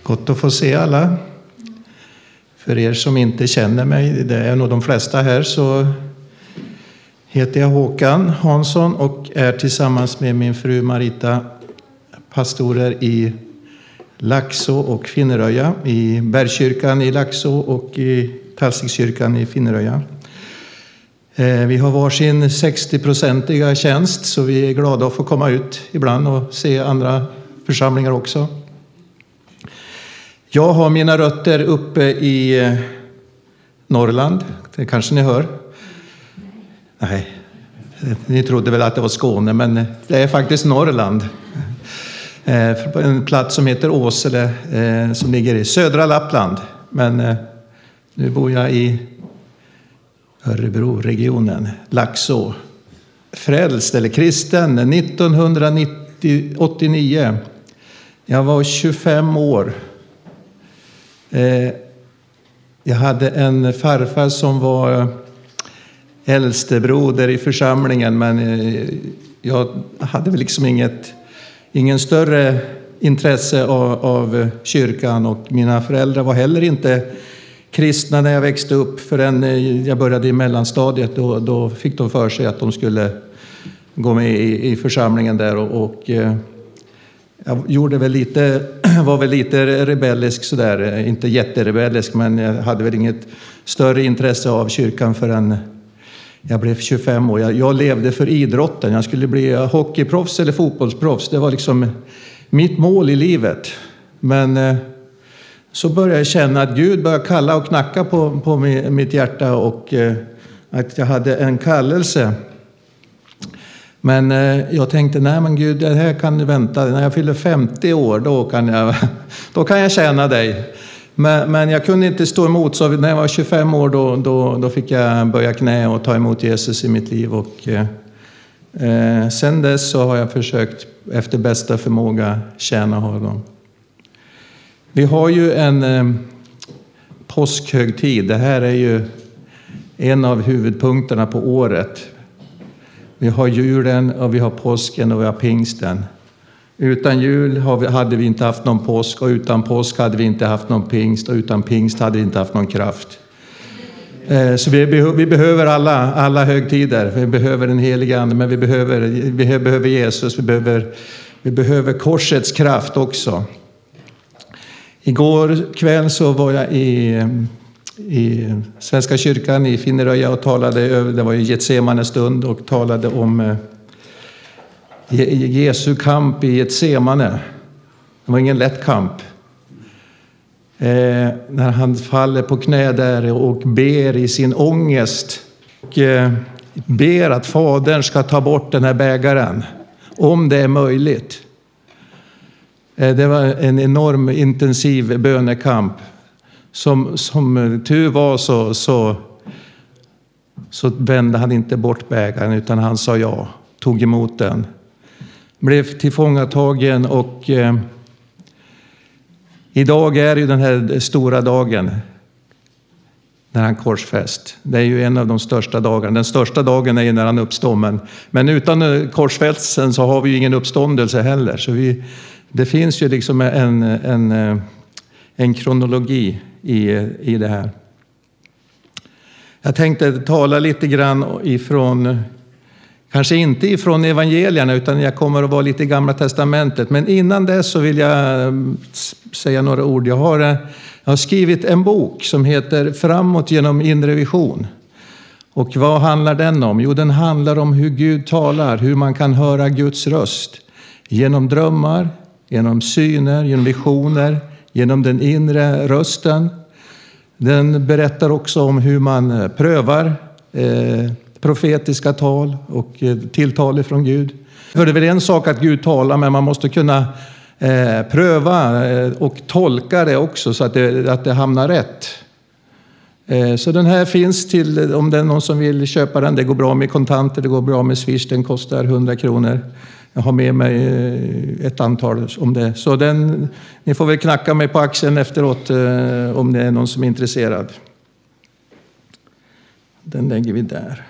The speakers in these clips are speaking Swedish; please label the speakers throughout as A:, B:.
A: Gott att få se alla. För er som inte känner mig, det är nog de flesta här, så heter jag Håkan Hansson och är tillsammans med min fru Marita pastorer i Laxå och Finneröja, i Bergkyrkan i Laxå och i Talsvikskyrkan i Finneröja. Vi har varsin 60-procentiga tjänst, så vi är glada att få komma ut ibland och se andra församlingar också. Jag har mina rötter uppe i Norrland, det kanske ni hör. Nej, ni trodde väl att det var Skåne, men det är faktiskt Norrland. En plats som heter Åsele, som ligger i södra Lappland. Men nu bor jag i Örebro-regionen, Laxå. Frälst eller kristen 1989. Jag var 25 år. Jag hade en farfar som var äldstebroder i församlingen, men jag hade väl liksom ingen större intresse av kyrkan, och mina föräldrar var heller inte kristna när jag växte upp, förrän jag började i mellanstadiet. Då fick de för sig att de skulle gå med i församlingen där, och jag var väl lite rebellisk sådär, inte jätterebellisk, men jag hade väl inget större intresse av kyrkan förrän jag blev 25 år. Jag levde för idrotten. Jag skulle bli hockeyproffs eller fotbollsproffs. Det var liksom mitt mål i livet. Men så började jag känna att Gud började kalla och knacka på mitt hjärta, och att jag hade en kallelse. Men jag tänkte, nej men Gud, det här kan du vänta. När jag fyller 50 år, då kan jag tjäna dig. Men jag kunde inte stå emot, så när jag var 25 år då fick jag böja knä och ta emot Jesus i mitt liv. Och sen dess så har jag försökt efter bästa förmåga tjäna honom. Vi har ju en påskhögtid. Det här är ju en av huvudpunkterna på året. Vi har julen och vi har påsken och vi har pingsten. Utan jul hade vi inte haft någon påsk, och utan påsk hade vi inte haft någon pingst, och utan pingst hade vi inte haft någon kraft. Så vi behöver alla högtider. Vi behöver den heliga ande, men vi behöver Jesus. Vi behöver korsets kraft också. Igår kväll så var jag i Svenska kyrkan i Finneröja och talade, det var ju Getsemane stund, och talade om Jesu kamp i Getsemane. Det var ingen lätt kamp. När han faller på knä där och ber i sin ångest och ber att Fadern ska ta bort den här bägaren, om det är möjligt. Det var en enorm intensiv bönekamp. Som tur var så vände han inte bort bägaren, utan han sa ja, tog emot den. Blev tillfångatagen, och idag är ju den här stora dagen när han korsfäst. Det är ju en av de största dagarna. Den största dagen är ju när han uppstår, men utan korsfästelsen så har vi ju ingen uppståndelse heller. Så det finns ju liksom en kronologi i det här. Jag tänkte tala lite grann ifrån, kanske inte ifrån evangelierna, utan jag kommer att vara lite i Gamla testamentet. Men innan det så vill jag säga några ord. Jag har skrivit en bok som heter Framåt genom inre vision. Och vad handlar den om? Jo, den handlar om hur Gud talar, hur man kan höra Guds röst. Genom drömmar, genom syner, genom visioner, genom den inre rösten. Den berättar också om hur man prövar profetiska tal och tilltal från Gud. För det är väl en sak att Gud talar, men man måste kunna pröva och tolka det också, så att det hamnar rätt. Så den här finns till, om det är någon som vill köpa den. Det går bra med kontanter, det går bra med Swish, den kostar 100 kronor. Jag har med mig ett antal om det. Så ni får väl knacka mig på axeln efteråt om det är någon som är intresserad. Den lägger vi där.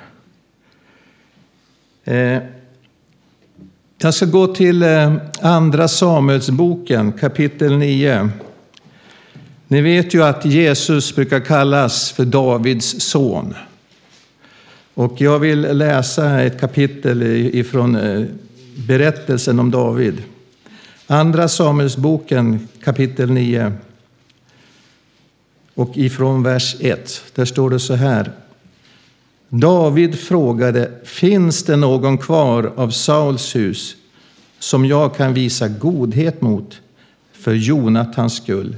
A: Jag ska gå till andra Samuelsboken, kapitel 9. Ni vet ju att Jesus brukar kallas för Davids son. Och jag vill läsa ett kapitel ifrån berättelsen om David. Andra Samuelsboken kapitel 9. Och ifrån vers 1. Där står det så här. David frågade, finns det någon kvar av Sauls hus som jag kan visa godhet mot för Jonatans skull?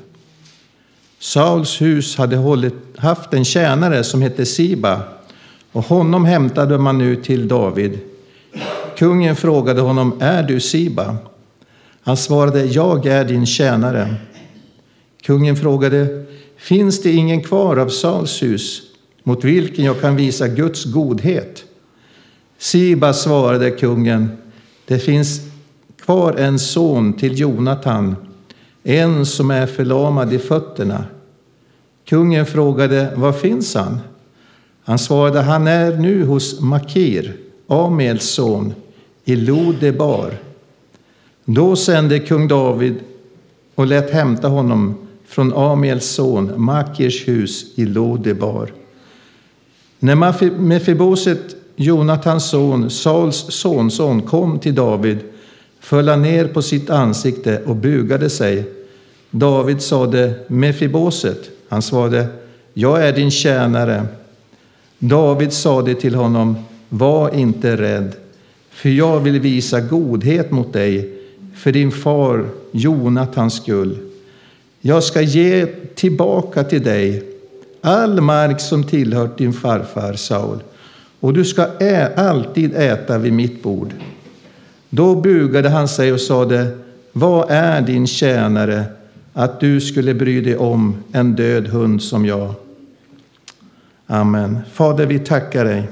A: Sauls hus hade haft en tjänare som hette Siba, och honom hämtade man nu till David. Kungen frågade honom, är du Siba? Han svarade, jag är din tjänare. Kungen frågade, finns det ingen kvar av Sauls hus mot vilken jag kan visa Guds godhet? Siba svarade kungen, det finns kvar en son till Jonatan, en som är förlamad i fötterna. Kungen frågade, var finns han? Han svarade, han är nu hos Makir, Amiels son, i Lodebar. Då sände kung David och lät hämta honom från Amiels son, Makirs hus i Lodebar. När Mefiboset, Jonatans son, Sauls sonson, kom till David, föll han ner på sitt ansikte och bugade sig. David sade, Mefiboset. Han svarade, jag är din tjänare. David sade till honom, var inte rädd, för jag vill visa godhet mot dig för din far Jonatans skull. Jag ska ge tillbaka till dig all mark som tillhört din farfar Saul, och du ska alltid äta vid mitt bord. Då bugade han sig och sade, vad är din tjänare att du skulle bry dig om en död hund som jag? Amen. Fader, vi tackar dig.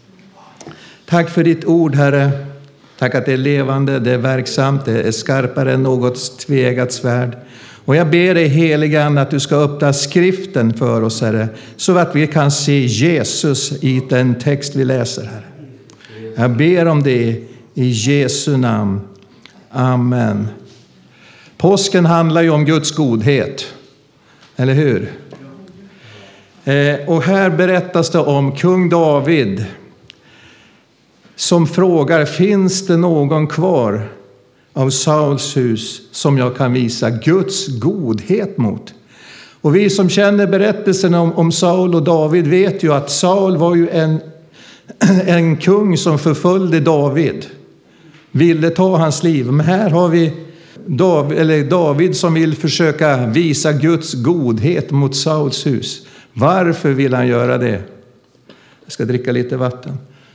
A: Tack för ditt ord, Herre. Tack att det är levande, det är verksamt, det är skarpare än något tvegat svärd. Och jag ber dig, helige Ande, att du ska öppna skriften för oss, Herre, så att vi kan se Jesus i den text vi läser, Herre. Jag ber om det i Jesu namn. Amen. Påsken handlar ju om Guds godhet, eller hur? Och här berättas det om kung David som frågar, finns det någon kvar av Sauls hus som jag kan visa Guds godhet mot? Och vi som känner berättelsen om Saul och David vet ju att Saul var ju en kung som förföljde David, ville ta hans liv. Men här har vi David som vill försöka visa Guds godhet mot Sauls hus. Varför vill han göra det? Jag ska dricka lite vatten.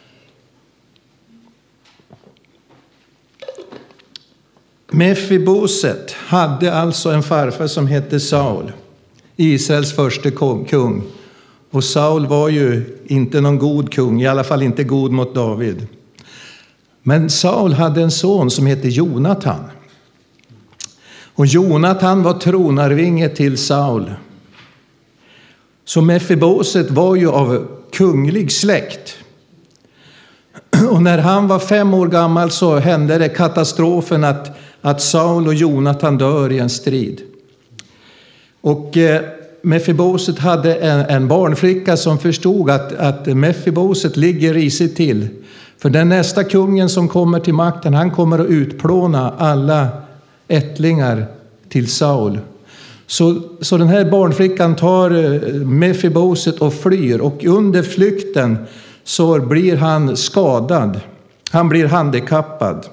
A: Mefiboset hade alltså en farfar som hette Saul, Israels första kung. Och Saul var ju inte någon god kung, i alla fall inte god mot David. Men Saul hade en son som hette Jonatan. Och Jonatan var tronarvinge till Saul. Så Mefiboset var ju av kunglig släkt. Och när han var 5 år gammal så hände det katastrofen att Saul och Jonatan dör i en strid. Och Mefiboset hade en barnflicka som förstod att Mefiboset ligger risigt till. För den nästa kungen som kommer till makten, han kommer att utplåna alla ättlingar till Saul. Så den här barnflickan tar Mefiboset och flyr, och under flykten så blir han skadad. Han blir handikappad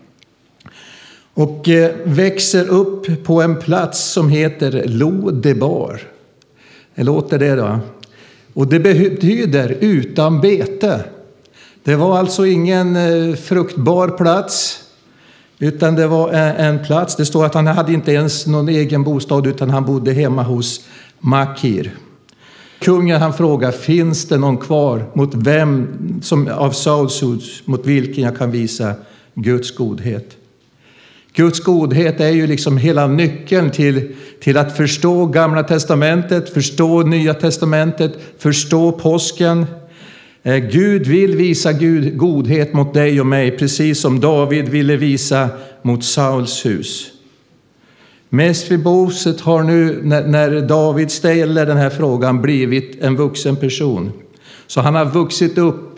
A: och växer upp på en plats som heter Lodebar. Det låter det då. Och det betyder utan bete. Det var alltså ingen fruktbar plats, utan det var en plats. Det står att han hade inte ens någon egen bostad, utan han bodde hemma hos Makir. Kungen, han frågar, finns det någon kvar mot vem som av Sauls hus mot vilken jag kan visa Guds godhet? Guds godhet är ju liksom hela nyckeln till att förstå Gamla testamentet, förstå Nya testamentet, förstå påsken. Gud vill visa godhet mot dig och mig, precis som David ville visa mot Sauls hus. Mefiboset har nu, när David ställer den här frågan, blivit en vuxen person. Så han har vuxit upp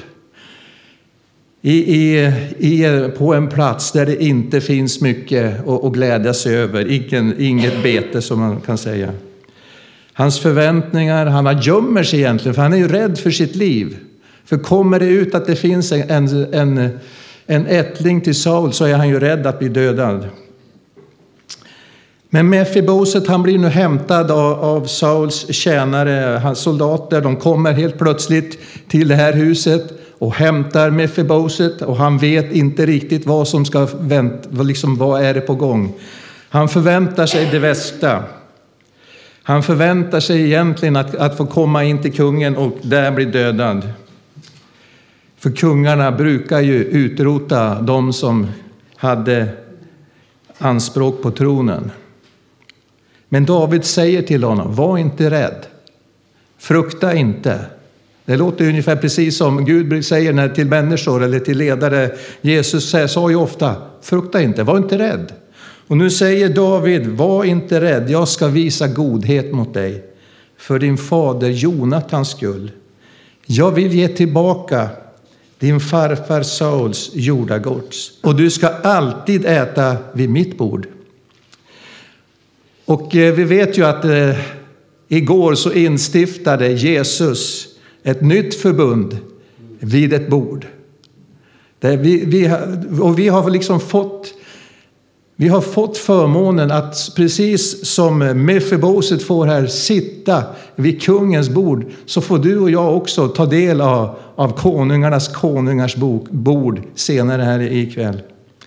A: på en plats där det inte finns mycket att glädjas över. Inget bete, som man kan säga. Hans förväntningar, han gömmer sig egentligen, för han är ju rädd för sitt liv. För kommer det ut att det finns en ättling till Saul, så är han ju rädd att bli dödad. Men Mefiboset, han blir nu hämtad av Sauls tjänare, hans soldater. De kommer helt plötsligt till det här huset och hämtar Mefiboset, och han vet inte riktigt vad som ska vänta, vad är det på gång. Han förväntar sig det värsta. Han förväntar sig egentligen att få komma in till kungen och där bli dödad. För kungarna brukar ju utrota de som hade anspråk på tronen. Men David säger till honom, var inte rädd. Frukta inte. Det låter ungefär precis som Gud säger till människor eller till ledare. Jesus sa ju ofta, frukta inte, var inte rädd. Och nu säger David, var inte rädd, jag ska visa godhet mot dig. För din fader Jonathans skull. Jag vill ge tillbaka din farfar Sauls jordagods. Och du ska alltid äta vid mitt bord. Och vi vet ju att igår så instiftade Jesus ett nytt förbund vid ett bord. Vi har liksom fått förmånen att precis som Mefiboset får här sitta vid kungens bord, så får du och jag också ta del av konungars bord senare här ikväll.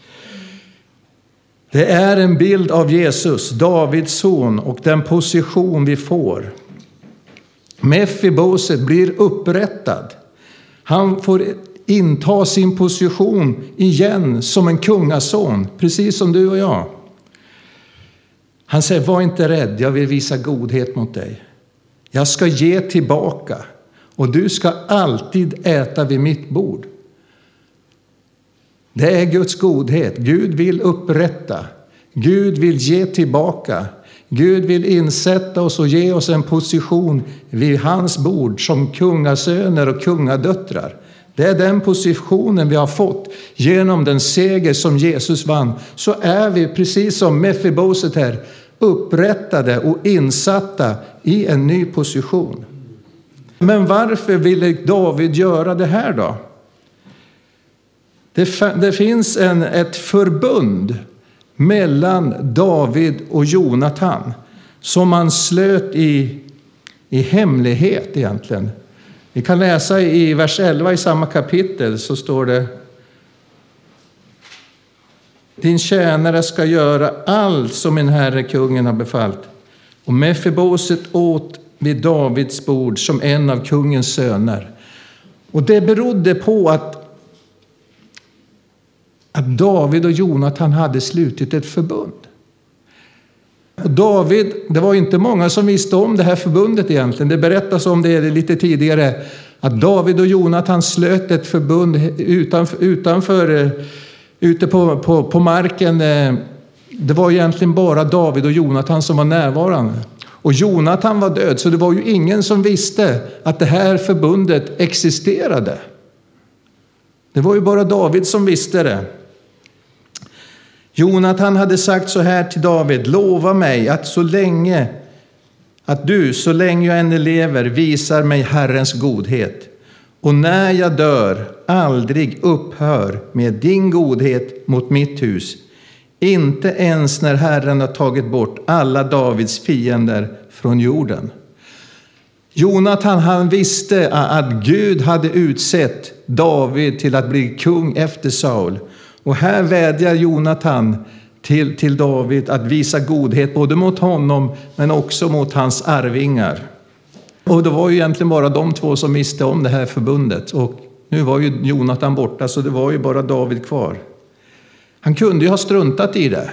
A: Det är en bild av Jesus, Davids son, och den position vi får. Mefiboset blir upprättad. Han får inta sin position igen som en kungason, precis som du och jag. Han säger, var inte rädd, jag vill visa godhet mot dig. Jag ska ge tillbaka och du ska alltid äta vid mitt bord. Det är Guds godhet. Gud vill upprätta. Gud vill ge tillbaka. Gud vill insätta oss och ge oss en position vid hans bord som kungasöner och kungadöttrar. Det är den positionen vi har fått genom den seger som Jesus vann. Så är vi, precis som Mefiboset här, upprättade och insatta i en ny position. Men varför ville David göra det här då? Det finns ett förbund mellan David och Jonatan som man slöt i hemlighet egentligen. Vi kan läsa i vers 11 i samma kapitel, så står det: din tjänare ska göra allt som min herre kungen har befallt. Och Mefiboset åt vid Davids bord som en av kungens söner. Och det berodde på att David och Jonatan hade slutit ett förbund. Och David, det var inte många som visste om det här förbundet egentligen. Det berättas om det lite tidigare, att David och Jonatan slöt ett förbund ute på marken. Det var egentligen bara David och Jonatan som var närvarande. Och Jonatan var död, så det var ju ingen som visste att det här förbundet existerade. Det var ju bara David som visste det. Jonatan hade sagt så här till David: lova mig att du så länge jag ännu lever visar mig Herrens godhet. Och när jag dör aldrig upphör med din godhet mot mitt hus. Inte ens när Herren har tagit bort alla Davids fiender från jorden. Jonatan, han visste att Gud hade utsett David till att bli kung efter Saul. Och här vädjar Jonatan till David att visa godhet både mot honom men också mot hans arvingar. Och det var ju egentligen bara de två som visste om det här förbundet. Och nu var ju Jonatan borta, så det var ju bara David kvar. Han kunde ju ha struntat i det.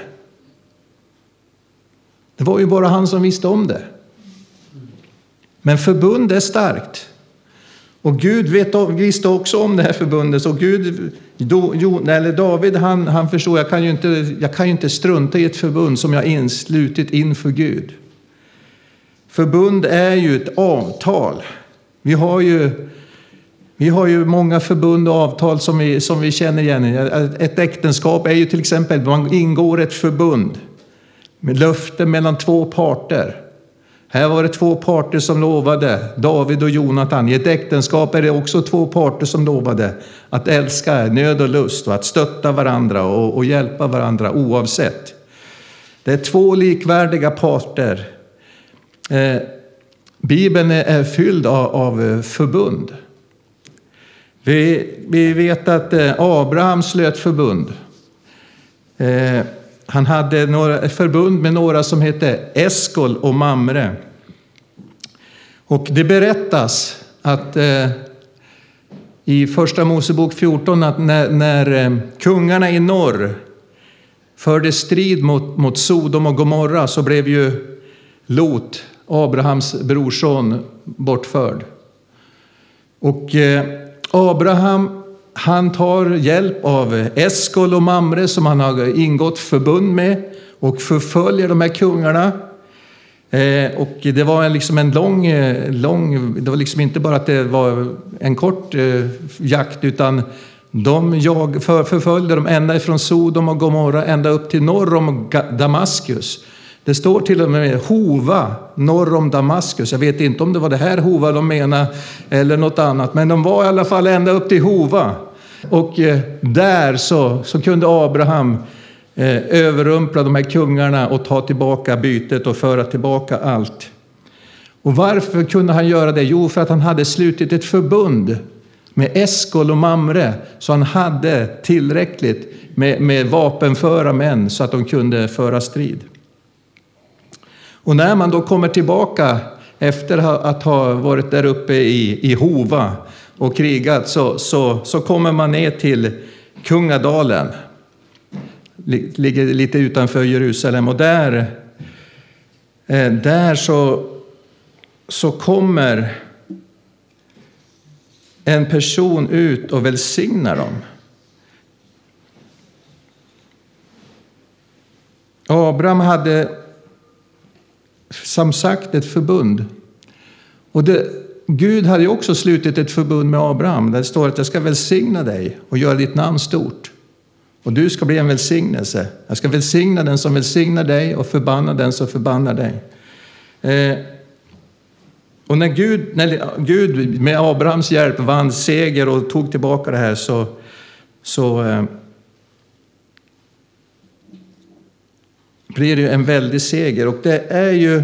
A: Det var ju bara han som visste om det. Men förbund är starkt. Och Gud visste också om det här förbundet. Så David han förstod, jag kan ju inte strunta i ett förbund som jag inslutit inför Gud. Förbund är ju ett avtal. Vi har ju många förbund och avtal som vi känner igen. Ett äktenskap är ju till exempel, man ingår ett förbund med löfte mellan två parter. Här var det två parter som lovade, David och Jonatan. I ett äktenskap är det också två parter som lovade att älska nöd och lust och att stötta varandra och hjälpa varandra oavsett. Det är två likvärdiga parter. Bibeln är fylld av förbund. Vi vet att Abraham slöt förbund. Han hade ett förbund med några som hette Eskol och Mamre. Och det berättas att i första Mosebok 14 att när kungarna i norr förde strid mot Sodom och Gomorra, så blev ju Lot, Abrahams brorson, bortförd. Och Abraham, han tar hjälp av Eskol och Mamre som han har ingått förbund med och förföljer de här kungarna. Och det var liksom en lång, det var liksom inte bara att det var en kort jakt, utan de förföljde dem ända ifrån Sodom och Gomorra ända upp till norr om Damaskus. Det står till och med Hova norr om Damaskus. Jag vet inte om det var det här Hova de menar eller något annat. Men de var i alla fall ända upp till Hova. Och där så kunde Abraham överrumpla de här kungarna och ta tillbaka bytet och föra tillbaka allt. Och varför kunde han göra det? Jo, för att han hade slutit ett förbund med Eskol och Mamre. Så han hade tillräckligt med vapenföra män så att de kunde föra strid. Och när man då kommer tillbaka efter att ha varit där uppe i Hova och krigat, så kommer man ner till Kungadalen. Ligger lite utanför Jerusalem. Och där så kommer en person ut och välsignar dem. Abraham hade som sagt ett förbund. Och Gud hade ju också slutit ett förbund med Abraham. Där det står att jag ska välsigna dig och göra ditt namn stort. Och du ska bli en välsignelse. Jag ska välsigna den som välsignar dig och förbanna den som förbannar dig. Och när Gud med Abrahams hjälp vann seger och tog tillbaka det här, så blir det en väldig seger. Och det är ju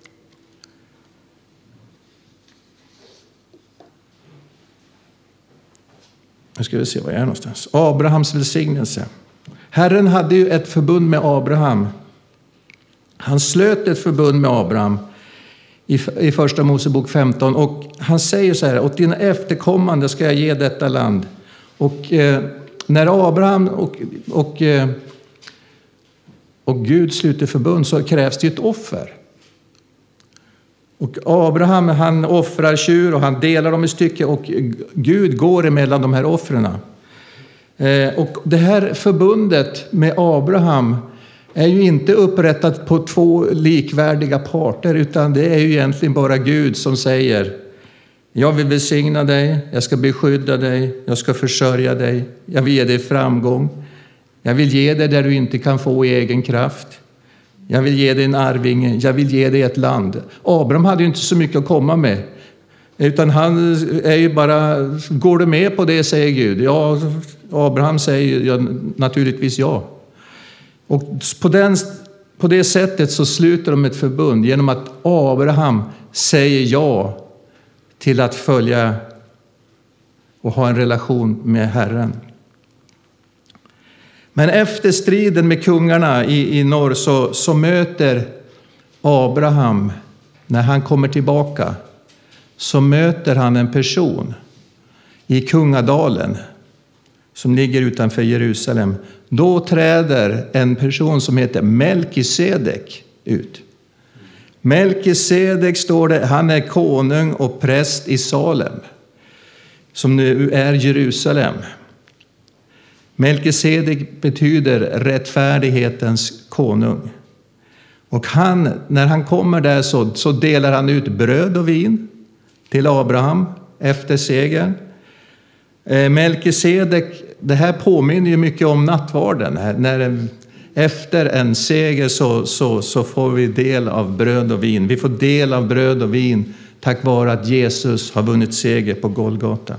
A: nu ska vi se var jag är någonstans. Abrahams välsignelse. Herren hade ju ett förbund med Abraham. Han slöt ett förbund med Abraham i första Mosebok 15. Och han säger så här: åt dina efterkommande ska jag ge detta land. Och när Abraham och Gud sluter förbund, så krävs det ett offer. Och Abraham, han offrar tjur och han delar dem i stycken, och Gud går emellan de här offren. Och det här förbundet med Abraham är ju inte upprättat på två likvärdiga parter, utan det är ju egentligen bara Gud som säger: jag vill välsigna dig, jag ska beskydda dig, jag ska försörja dig, jag vill ge dig framgång. Jag vill ge dig där du inte kan få i egen kraft. Jag vill ge dig en arvinge. Jag vill ge dig ett land. Abraham hade ju inte så mycket att komma med. Utan han är ju bara, går du med på det, säger Gud. Ja, Abraham säger naturligtvis ja. Och på det sättet så sluter de ett förbund genom att Abraham säger ja till att följa och ha en relation med Herren. Men efter striden med kungarna i norr så möter Abraham, när han kommer tillbaka, så möter han en person i Kungadalen som ligger utanför Jerusalem. Då träder en person som heter Melkisedek ut. Melkisedek, står det, han är konung och präst i Salem. som nu är Jerusalem. Melkisedek betyder rättfärdighetens konung. Och när han kommer där så delar han ut bröd och vin till Abraham efter segern. Melkisedek, det här påminner ju mycket om nattvarden. När efter en seger så får vi del av bröd och vin. Vi får del av bröd och vin tack vare att Jesus har vunnit seger på Golgata.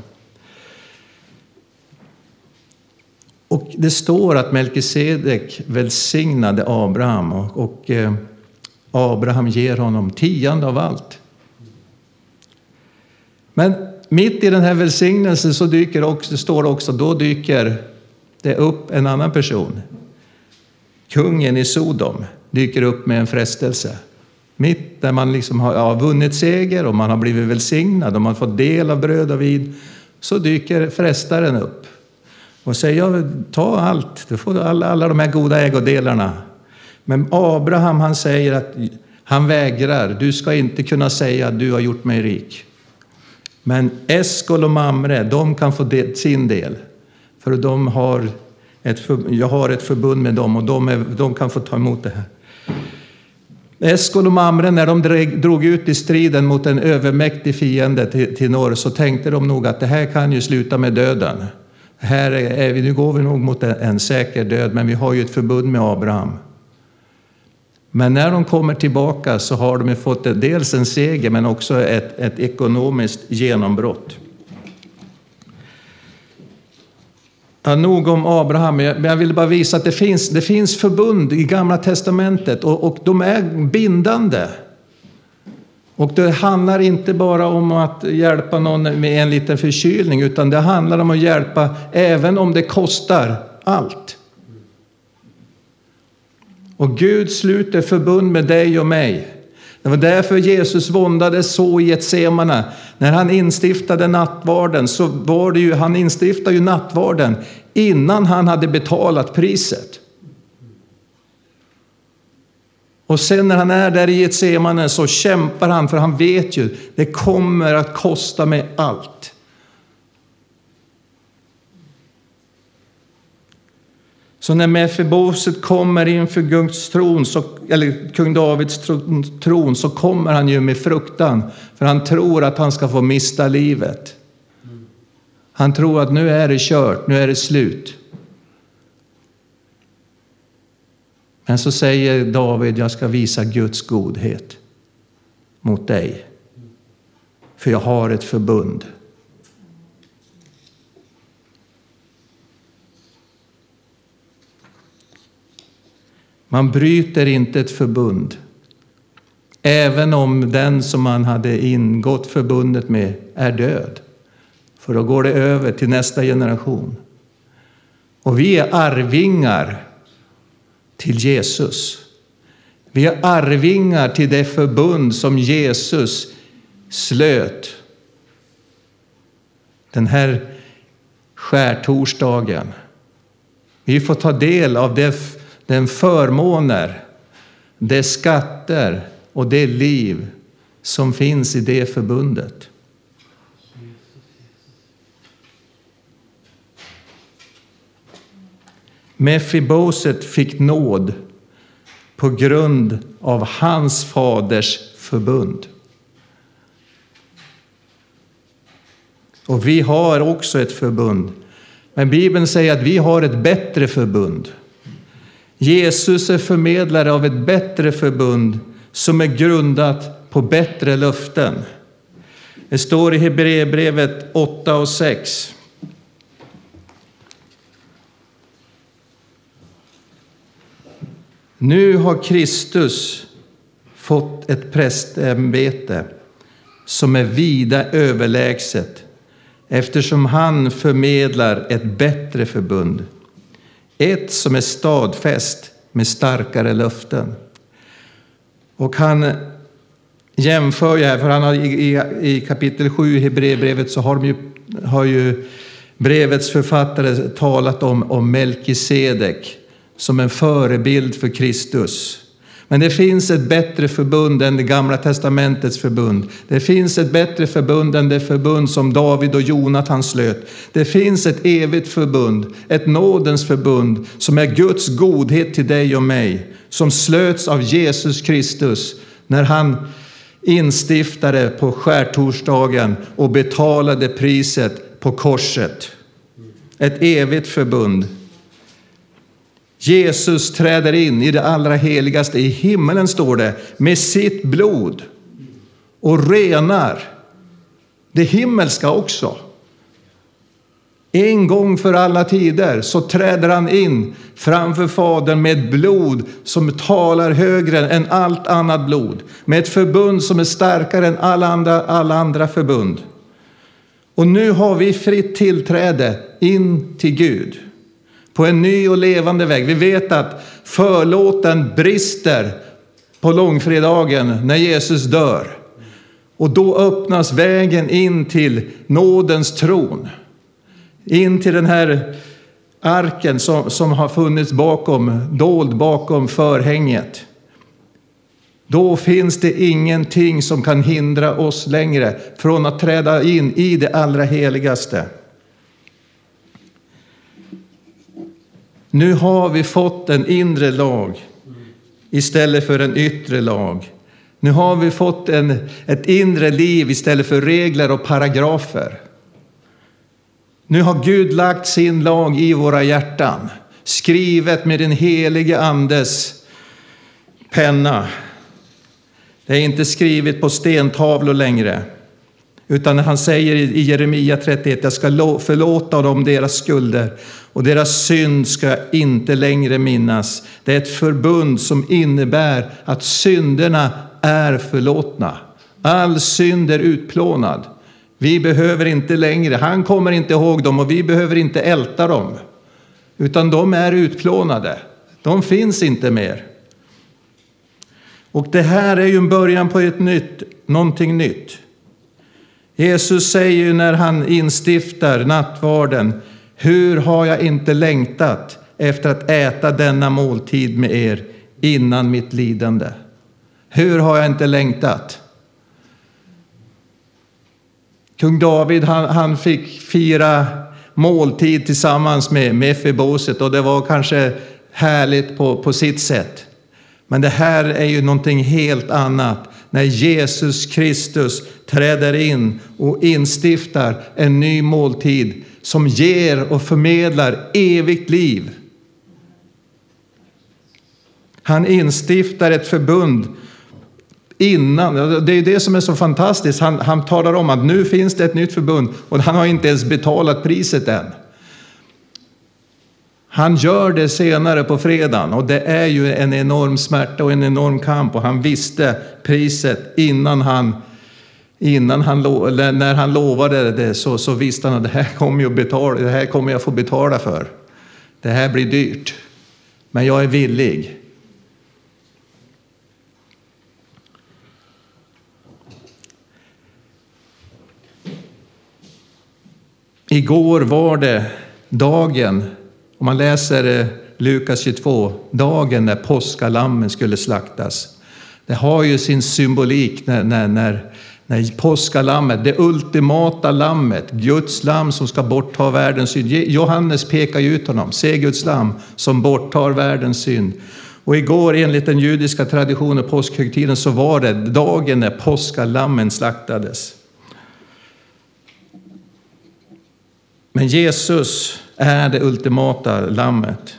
A: Och det står att Melkisedek välsignade Abraham och Abraham ger honom 10% av allt. Men mitt i den här välsignelsen så dyker det upp en annan person. Kungen i Sodom dyker upp med en frestelse. Mitt där man liksom har vunnit seger och man har blivit välsignad och man får del av bröd och vin, så dyker frestaren upp. Och säger, ta allt, du får alla de här goda ägodelarna. Men Abraham, han säger att han vägrar. Du ska inte kunna säga att du har gjort mig rik. Men Eskol och Mamre, de kan få sin del. För jag har ett förbund med dem och de kan få ta emot det här. Eskol och Mamre, när de drog ut i striden mot en övermäktig fiende till norr, så tänkte de nog att det här kan ju sluta med döden. Nu går vi nog mot en säker död, men vi har ju ett förbund med Abraham. Men när de kommer tillbaka så har de fått dels en seger men också ett ekonomiskt genombrott. Ja, nog om Abraham, men jag vill bara visa att det finns förbund i Gamla testamentet och de är bindande. Och det handlar inte bara om att hjälpa någon med en liten förkylning, utan det handlar om att hjälpa även om det kostar allt. Och Gud sluter förbund med dig och mig. Det var därför Jesus våndades så i Getsemane. När han instiftade nattvarden så var det ju, han instiftade ju nattvarden innan han hade betalat priset. Och sen när han är där i Getsemane så kämpar han, för han vet ju, det kommer att kosta mig allt. Så när Mefiboset kommer inför Guds tron, eller kung Davids tron, så kommer han ju med fruktan. För han tror att han ska få mista livet. Han tror att nu är det kört, nu är det slut. Men så säger David, jag ska visa Guds godhet mot dig. För jag har ett förbund. Man bryter inte ett förbund. Även om den som man hade ingått förbundet med är död. För då går det över till nästa generation. Och vi är arvingar till Jesus. Vi är arvingar till det förbund som Jesus slöt den här skärtorsdagen. Vi får ta del av den förmåner, de skatter och det liv som finns i det förbundet. Mefiboset fick nåd på grund av hans faders förbund. Och vi har också ett förbund. Men Bibeln säger att vi har ett bättre förbund. Jesus är förmedlare av ett bättre förbund som är grundat på bättre löften. Det står i Hebreerbrevet 8:6. Nu har Kristus fått ett prästämbete som är vida överlägset, eftersom han förmedlar ett bättre förbund. Ett som är stadfäst med starkare löften. Och han jämför ju här, för han har i kapitel 7 i Hebreerbrevet så har ju brevets författare talat om Melkisedek som en förebild för Kristus. Men det finns ett bättre förbund än det gamla testamentets förbund. Det finns ett bättre förbund än det förbund som David och Jonatan slöt. Det finns ett evigt förbund, ett nådens förbund som är Guds godhet till dig och mig. Som slöts av Jesus Kristus när han instiftade på skärtorsdagen och betalade priset på korset. Ett evigt förbund. Jesus träder in i det allra heligaste i himmelen, står det, med sitt blod och renar det himmelska också. En gång för alla tider så träder han in framför Fadern med ett blod som talar högre än allt annat blod. Med ett förbund som är starkare än alla andra förbund. Och nu har vi fritt tillträde in till Gud. På en ny och levande väg. Vi vet att förlåten brister på långfredagen när Jesus dör. Och då öppnas vägen in till nådens tron. In till den här arken som har funnits dold bakom förhänget. Då finns det ingenting som kan hindra oss längre från att träda in i det allra heligaste. Nu har vi fått en inre lag istället för en yttre lag. Nu har vi fått ett inre liv istället för regler och paragrafer. Nu har Gud lagt sin lag i våra hjärtan, skrivet med den helige andes penna. Det är inte skrivet på stentavlor längre, utan han säger i Jeremia 31, jag ska förlåta dem deras skulder och deras synd ska inte längre minnas. Det är ett förbund som innebär att synderna är förlåtna. All synd är utplånad. Vi behöver inte längre, han kommer inte ihåg dem och vi behöver inte älta dem. Utan de är utplånade. De finns inte mer. Och det här är ju en början på någonting nytt. Jesus säger ju när han instiftar nattvarden, hur har jag inte längtat efter att äta denna måltid med er innan mitt lidande? Hur har jag inte längtat? Kung David han fick fira måltid tillsammans med Mefiboset och det var kanske härligt på sitt sätt. Men det här är ju någonting helt annat när Jesus Kristus träder in och instiftar en ny måltid som ger och förmedlar evigt liv. Han instiftar ett förbund innan. Det är det som är så fantastiskt. Han talar om att nu finns det ett nytt förbund och han har inte ens betalat priset än. Han gör det senare på fredagen och det är ju en enorm smärta och en enorm kamp och han visste priset när han lovade det så visste han att det här kommer jag få betala för. Det här blir dyrt. Men jag är villig. Igår var det dagen, om man läser Lukas 22, dagen när påskalammen skulle slaktas. Det har ju sin symbolik när påskalammet, det ultimata lammet, Guds lamm som ska bortta världens synd. Johannes pekar ut honom, se Guds lamm som borttar världens synd. Och igår enligt den judiska traditionen, påskhögtiden, så var det dagen när påskalammen slaktades. Men Jesus är det ultimata lammet.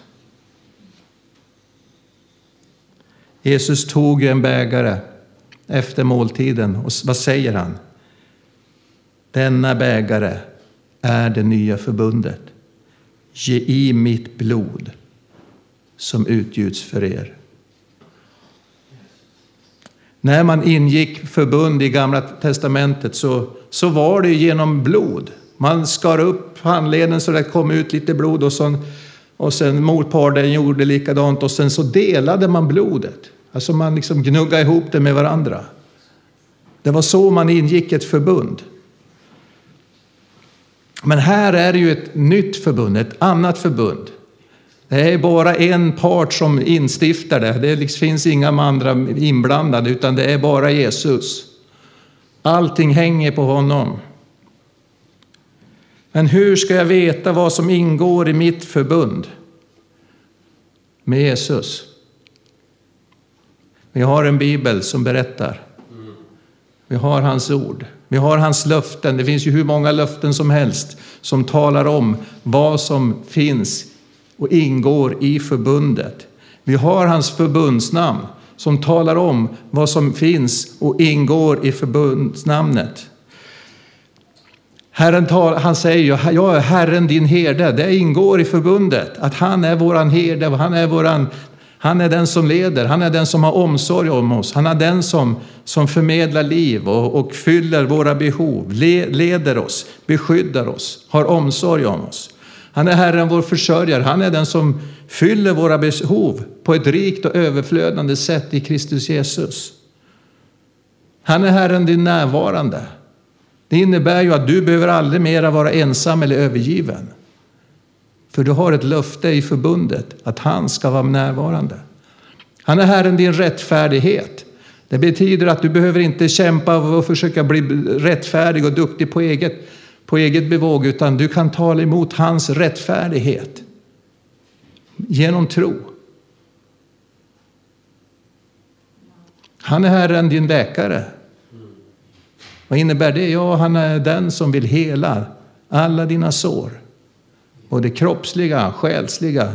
A: Jesus tog en bägare efter måltiden och vad säger han? Denna bägare är det nya förbundet. Ge i mitt blod som utgjuts för er. När man ingick förbund i Gamla testamentet så var det genom blod. Man skar upp handleden så det kom ut lite blod och sen motparten gjorde likadant och sen så delade man blodet. Alltså man liksom gnuggade ihop det med varandra. Det var så man ingick ett förbund. Men här är det ju ett nytt förbund, ett annat förbund. Det är bara en part som instiftar det. Det finns inga andra inblandade, utan det är bara Jesus. Allting hänger på honom. Men hur ska jag veta vad som ingår i mitt förbund med Jesus? Vi har en bibel som berättar. Vi har hans ord. Vi har hans löften. Det finns ju hur många löften som helst som talar om vad som finns och ingår i förbundet. Vi har hans förbundsnamn som talar om vad som finns och ingår i förbundsnamnet. Han säger ju, jag är Herren din herde. Det ingår i förbundet att han är våran herde. Han är den som leder. Han är den som har omsorg om oss. Han är den som förmedlar liv och fyller våra behov. Leder oss, beskyddar oss, har omsorg om oss. Han är Herren vår försörjare. Han är den som fyller våra behov på ett rikt och överflödande sätt i Kristus Jesus. Han är Herren din närvarande. Det innebär ju att du behöver aldrig mera vara ensam eller övergiven. För du har ett löfte i förbundet att han ska vara närvarande. Han är Herren din rättfärdighet. Det betyder att du behöver inte kämpa och försöka bli rättfärdig och duktig på eget bevåg, utan du kan ta emot hans rättfärdighet genom tro. Han är Herren din läkare. Vad innebär det? Ja, han är den som vill hela alla dina sår. Både kroppsliga, själsliga.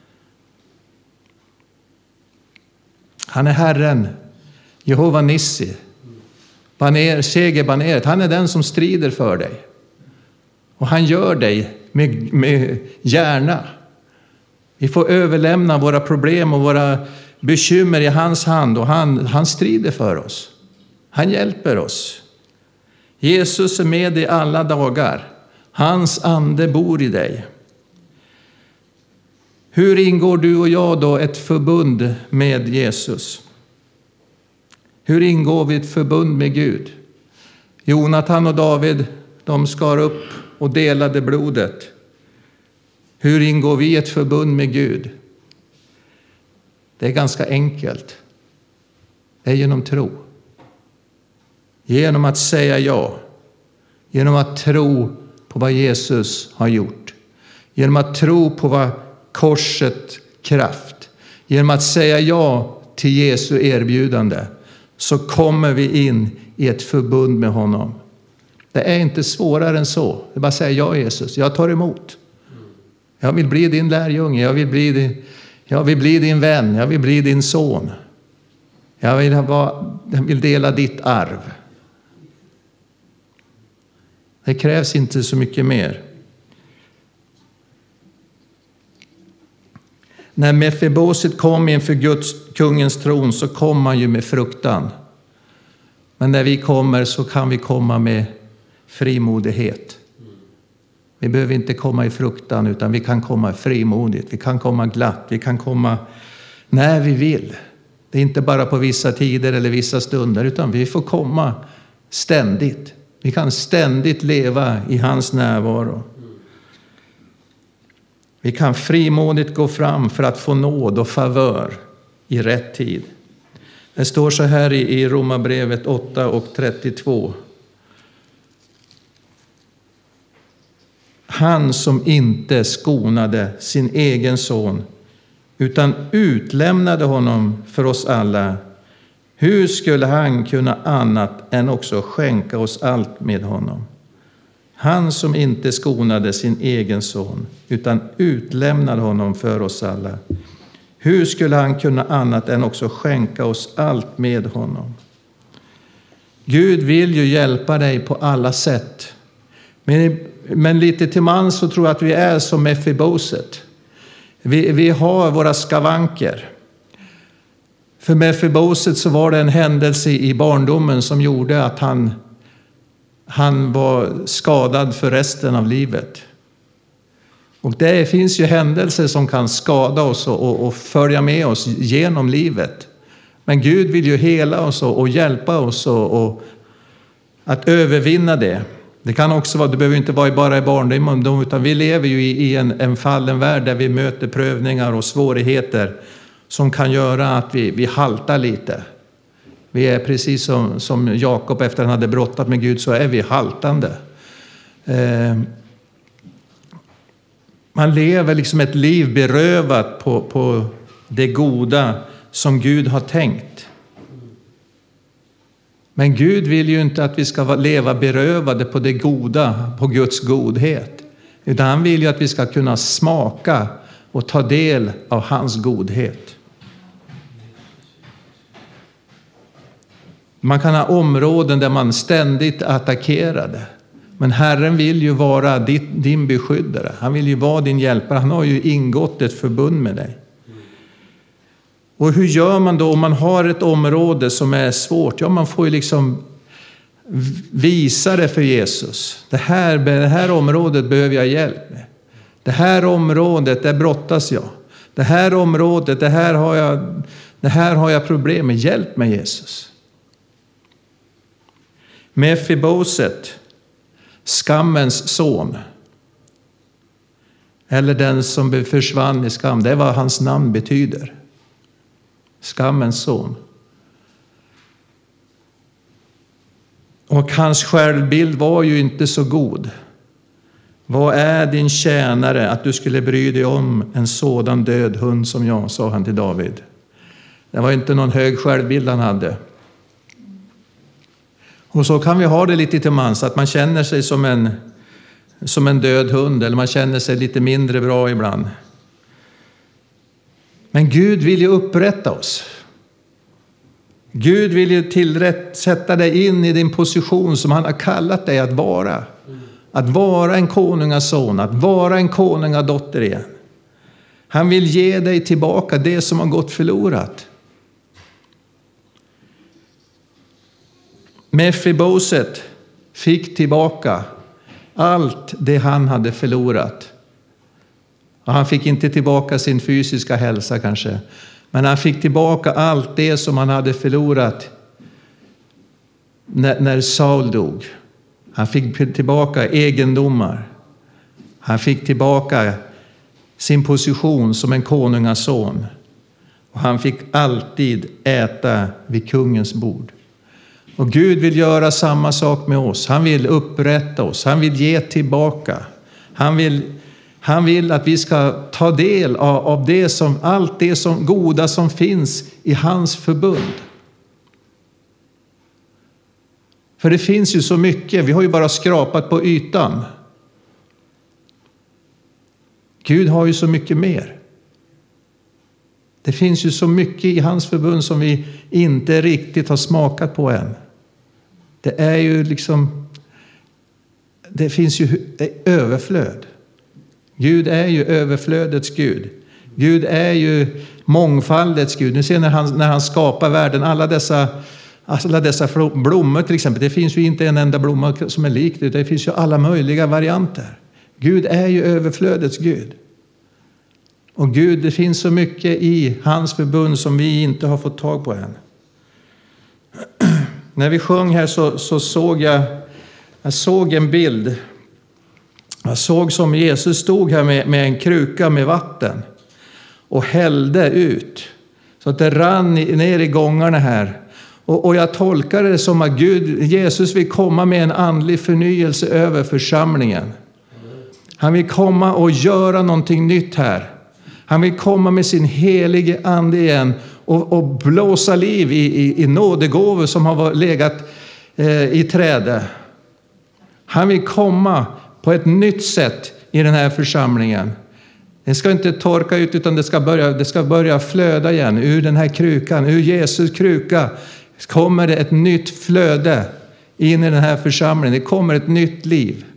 A: Han är Herren, Jehova Nissi. Segerbaneret. Han är den som strider för dig. Och han gör dig med hjärna. Vi får överlämna våra problem och våra bekymmer i hans hand. Och han strider för oss. Han hjälper oss. Jesus är med i alla dagar. Hans ande bor i dig. Hur ingår du och jag då ett förbund med Jesus? Hur ingår vi ett förbund med Gud? Jonatan och David, de skar upp och delade blodet. Hur ingår vi ett förbund med Gud? Det är ganska enkelt. Det är genom tro. Genom att säga ja. Genom att tro på vad Jesus har gjort. Genom att tro på vad korset kraft. Genom att säga ja till Jesu erbjudande så kommer vi in i ett förbund med honom. Det är inte svårare än så. Det är bara att säga ja Jesus, jag tar emot. Jag vill bli din lärjunge, jag vill bli din vän, jag vill bli din son. Jag vill dela ditt arv. Det krävs inte så mycket mer. När Mefiboset kom inför kungens tron så kom han ju med fruktan. Men när vi kommer så kan vi komma med frimodighet. Vi behöver inte komma i fruktan utan vi kan komma frimodigt. Vi kan komma glatt. Vi kan komma när vi vill. Det är inte bara på vissa tider eller vissa stunder utan vi får komma ständigt. Vi kan ständigt leva i hans närvaro. Vi kan frimodigt gå fram för att få nåd och favör i rätt tid. Det står så här i Romarbrevet 8:32. Han som inte skonade sin egen son utan utlämnade honom för oss alla. Hur skulle han kunna annat än också skänka oss allt med honom? Han som inte skonade sin egen son utan utlämnade honom för oss alla. Hur skulle han kunna annat än också skänka oss allt med honom? Gud vill ju hjälpa dig på alla sätt. Men lite till man så tror jag att vi är som Mefiboset. Vi har våra skavanker. För Mefiboset så var det en händelse i barndomen som gjorde att han var skadad för resten av livet. Och det finns ju händelser som kan skada oss och följa med oss genom livet. Men Gud vill ju hela oss och hjälpa oss och att övervinna det. Det kan också vara, det behöver inte vara bara i barndom, utan vi lever ju i en fallen värld där vi möter prövningar och svårigheter som kan göra att vi haltar lite. Vi är precis som Jakob efter han hade brottat med Gud, så är vi haltande. Man lever liksom ett liv berövat på det goda som Gud har tänkt. Men Gud vill ju inte att vi ska leva berövade på det goda, på Guds godhet. Utan han vill ju att vi ska kunna smaka och ta del av hans godhet. Man kan ha områden där man ständigt attackerade. Men Herren vill ju vara din beskyddare. Han vill ju vara din hjälpare. Han har ju ingått ett förbund med dig. Och hur gör man då om man har ett område som är svårt? Ja, man får ju liksom visa det för Jesus. Det här området behöver jag hjälp med. Det här området, där brottas jag. Det här området, det här har jag problem med. Hjälp mig, Jesus. Mefiboset, skammens son. Eller den som försvann i skam. Det är vad hans namn betyder. Skammens son. Och hans självbild var ju inte så god. Vad är din tjänare att du skulle bry dig om en sådan död hund som jag, sa han till David. Det var inte någon hög självbild han hade. Och så kan vi ha det lite till mans, att man känner sig som en död hund, eller man känner sig lite mindre bra ibland. Men Gud vill ju upprätta oss. Gud vill ju sätta dig in i din position som han har kallat dig att vara. Att vara en konungason, att vara en konungadotter igen. Han vill ge dig tillbaka det som har gått förlorat. Mefiboset fick tillbaka allt det han hade förlorat. Och han fick inte tillbaka sin fysiska hälsa kanske. Men han fick tillbaka allt det som han hade förlorat när Saul dog. Han fick tillbaka egendomar. Han fick tillbaka sin position som en konungason. Och han fick alltid äta vid kungens bord. Och Gud vill göra samma sak med oss. Han vill upprätta oss. Han vill ge tillbaka. Han vill att vi ska ta del av allt det som goda som finns i hans förbund. För det finns ju så mycket. Vi har ju bara skrapat på ytan. Gud har ju så mycket mer. Det finns ju så mycket i hans förbund som vi inte riktigt har smakat på än. Det är ju liksom, det finns ju överflöd. Gud är ju överflödets Gud. Gud är ju mångfaldets Gud. Nu ser när han skapar världen, alla dessa blommor till exempel. Det finns ju inte en enda blomma som är lik det. Det finns ju alla möjliga varianter. Gud är ju överflödets Gud. Och Gud, det finns så mycket i hans förbund som vi inte har fått tag på än. När vi sjöng här så såg jag en bild. Jag såg som Jesus stod här med en kruka med vatten och hällde ut. Så att det rann ner i gångarna här. Och jag tolkar det som att Jesus vill komma med en andlig förnyelse över församlingen. Han vill komma och göra någonting nytt här. Han vill komma med sin helige ande igen och blåsa liv i nådegåvor som har legat i trädet. Han vill komma på ett nytt sätt i den här församlingen. Det ska inte torka ut, utan det ska börja flöda igen. Ur den här krukan, ur Jesus kruka kommer det ett nytt flöde in i den här församlingen. Det kommer ett nytt liv.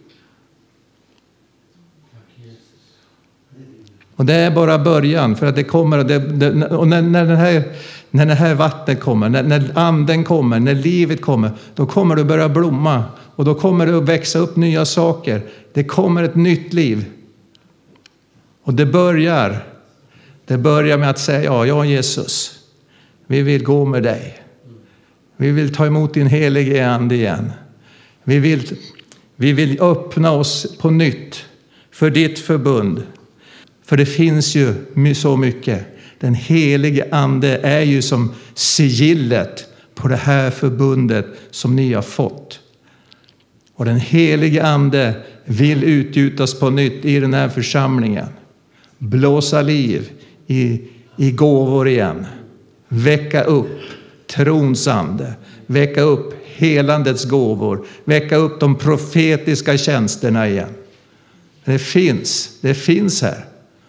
A: Och det är bara början, för att det kommer, och när det här vattnet kommer, när anden kommer, när livet kommer, då kommer det börja blomma. Och då kommer det att växa upp nya saker. Det kommer ett nytt liv. Och det börjar med att säga, ja Jesus, vi vill gå med dig. Vi vill ta emot din helige ande igen. Vi vill öppna oss på nytt för ditt förbund. För det finns ju så mycket. Den helige ande är ju som sigillet på det här förbundet som ni har fått. Och den helige ande vill utgjutas på nytt i den här församlingen. Blåsa liv i gåvor igen. Väcka upp trons ande. Väcka upp helandets gåvor. Väcka upp de profetiska tjänsterna igen. Det finns här.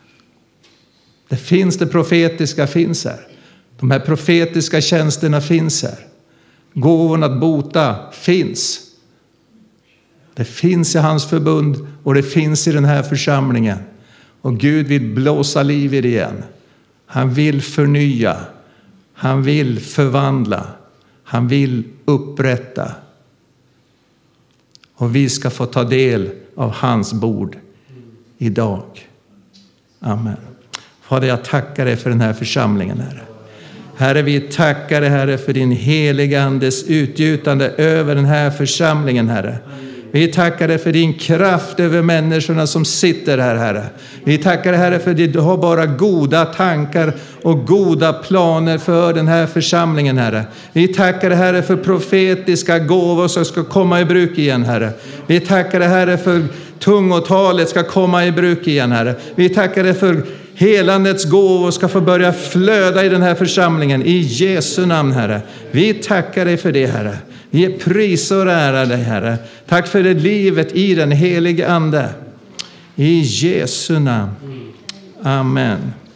A: Det profetiska finns här. De här profetiska tjänsterna finns här. Gåvorna att bota finns. Det finns i hans förbund och det finns i den här församlingen. Och Gud vill blåsa liv i det igen. Han vill förnya. Han vill förvandla. Han vill upprätta. Och vi ska få ta del av hans bord idag. Amen. Fader, jag tackar dig för den här församlingen, Herre. Herre, vi tackar dig, Herre, för din heliga andes utgjutande över den här församlingen, Herre. Vi tackar dig för din kraft över människorna som sitter här, Herre. Vi tackar dig, Herre, för att du har bara goda tankar och goda planer för den här församlingen, Herre. Vi tackar dig, Herre, för profetiska gåvor som ska komma i bruk igen, Herre. Vi tackar dig, Herre, för tungotalet ska komma i bruk igen, Herre. Vi tackar dig för helandets gåvor ska få börja flöda i den här församlingen. I Jesu namn, Herre. Vi tackar dig för det, Herre. Vi är pris och ära dig, Herre. Tack för det livet i den helige ande. I Jesu namn. Amen.